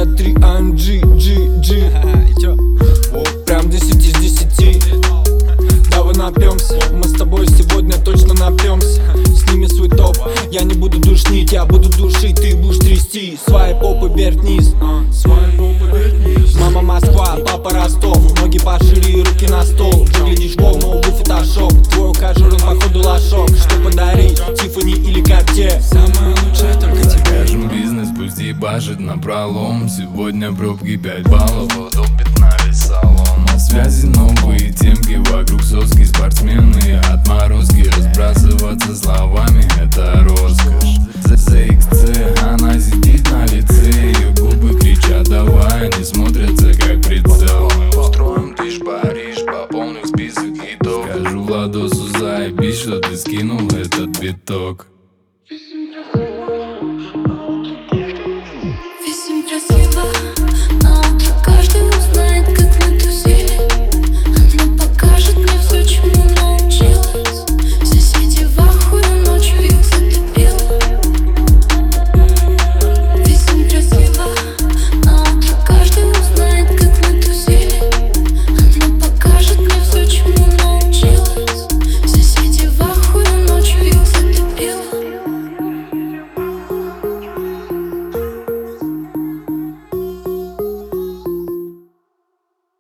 63 AMG, G. Прям 10 из 10. Давай напьемся, мы с тобой сегодня точно напьемся. Сними свой топ, я не буду душнить, я буду душить, ты будешь трясти. Свои попы вверх вниз. Мама Москва, папа Ростов. Ноги пошире и руки на стол. Выглядишь волну, обувь фотошоп. Твой ухажер, он походу лошок. Что подарить, Тиффани или Cartier? Самое лучшее только тебе. Кажем бизнес, пусть ебашит напролом. Сегодня пробки 5 баллов, утопит на весь салон. На связи новые темки, вокруг соски спортсмены. Отморозки, разбрасываться словами это роскошь. ZXC, она сидит на лице, ее губы кричат